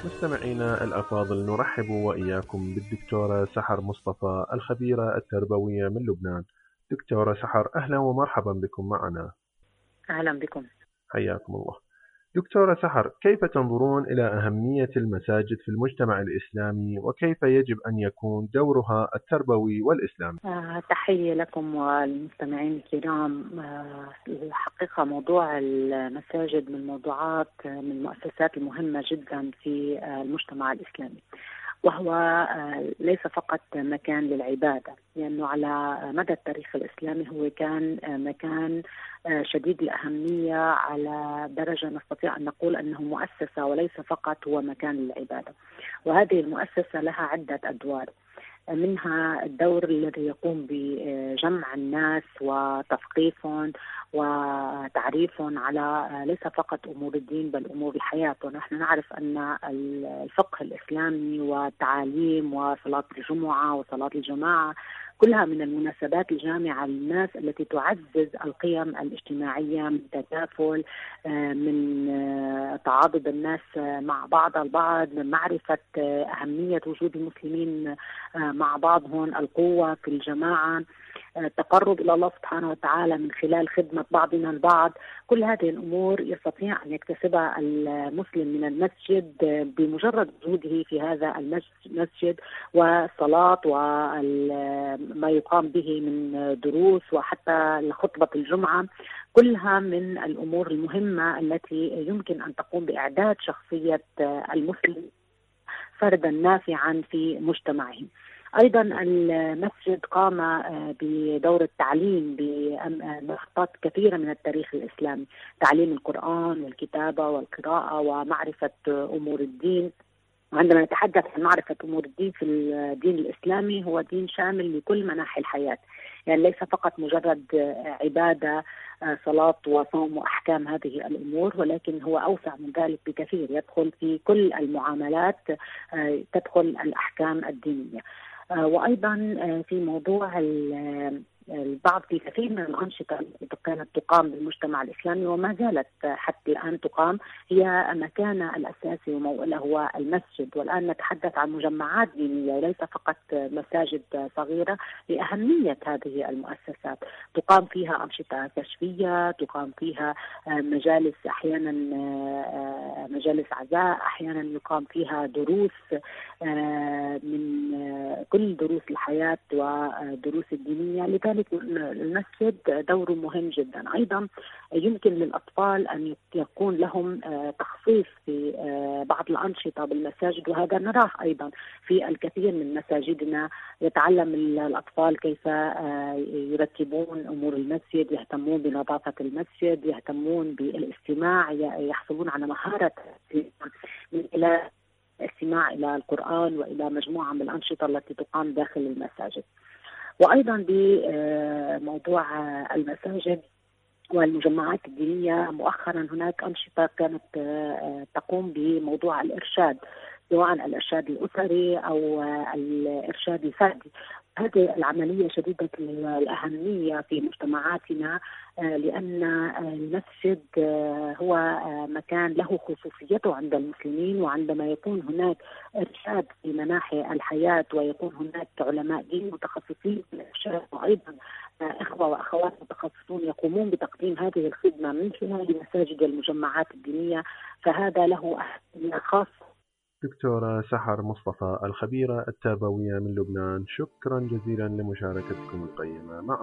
مستمعينا الأفاضل، نرحب وإياكم بالدكتورة سحر مصطفى الخبيرة التربوية من لبنان. دكتورة سحر، أهلا ومرحبا بكم معنا. أهلا بكم. حياكم الله. دكتورة سحر، كيف تنظرون إلى أهمية المساجد في المجتمع الإسلامي، وكيف يجب أن يكون دورها التربوي والإسلامي؟ تحية لكم والمستمعين الكرام. الحقيقة موضوع المساجد من الموضوعات من المؤسسات المهمة جدا في المجتمع الإسلامي، وهو ليس فقط مكان للعبادة، لأنه على مدى التاريخ الإسلامي هو كان مكان شديد الأهمية، على درجة نستطيع أن نقول أنه مؤسسة وليس فقط هو مكان للعبادة. وهذه المؤسسة لها عدة أدوار، منها الدور الذي يقوم بجمع الناس وتثقيفهم وتعريفهم على ليس فقط أمور الدين بل أمور الحياة. ونحن نعرف أن الفقه الإسلامي والتعاليم وصلاة الجمعة وصلاة الجماعة كلها من المناسبات الجامعة للناس التي تعزز القيم الاجتماعية من تكافل، من تعاضد الناس مع بعض البعض، من معرفة أهمية وجود المسلمين مع بعضهم، القوة في الجماعة، التقرب إلى الله سبحانه وتعالى من خلال خدمة بعضنا البعض. كل هذه الأمور يستطيع أن يكتسبها المسلم من المسجد بمجرد وجوده في هذا المسجد، والصلاة وما يقام به من دروس وحتى خطبة الجمعة، كلها من الأمور المهمة التي يمكن أن تقوم بإعداد شخصية المسلم فردا نافعا في مجتمعه. أيضا المسجد قام بدور التعليم بنقاط كثيرة من التاريخ الإسلامي، تعليم القرآن والكتابة والقراءة ومعرفة أمور الدين. وعندما نتحدث عن معرفة أمور الدين في الدين الإسلامي، هو دين شامل لكل مناحي الحياة، يعني ليس فقط مجرد عبادة صلاة وصوم وأحكام هذه الأمور، ولكن هو أوسع من ذلك بكثير، يدخل في كل المعاملات، تدخل الأحكام الدينية. وأيضا في موضوع البعض في كثير من الأنشطة التي كانت تقام بالمجتمع الإسلامي وما زالت حتى الآن تقام، هي مكانها الأساسي وموئلها هو المسجد. والآن نتحدث عن مجمعات دينية وليس فقط مساجد صغيرة، لأهمية هذه المؤسسات. تقام فيها أنشطة كشفية، تقام فيها مجالس، أحيانا مجالس عزاء، أحيانا يقام فيها دروس من كل دروس الحياة ودروس الدينية. لذلك المسجد دوره مهم جدا. أيضا يمكن للأطفال أن يكون لهم تخصيص في بعض الأنشطة بالمساجد، وهذا نراه أيضا في الكثير من مساجدنا. يتعلم الأطفال كيف يرتبون أمور المسجد، يهتمون بنظافة المسجد، يهتمون بالاستماع، يحصلون على مهارة من خلال الاستماع إلى القرآن وإلى مجموعة من الأنشطة التي تقام داخل المساجد. وأيضا بموضوع المساجد والمجمعات الدينية، مؤخرا هناك أنشطة كانت تقوم بموضوع الإرشاد، سواء الإرشاد الأسري أو الإرشاد الفردي. هذه العملية شديدة الأهمية في مجتمعاتنا، لأن المسجد هو مكان له خصوصيته عند المسلمين. وعندما يكون هناك إرشاد في مناحي الحياة، ويكون هناك علماء دين متخصصين في الإرشاد، وأيضا إخوة وأخوات متخصصون يقومون بتقديم هذه الخدمة من خلال المساجد والمجمعات الدينية، فهذا له أهمية خاصة. دكتورة سحر مصطفى الخبيرة التربوية من لبنان، شكرا جزيلا لمشاركتكم القيمة معنا.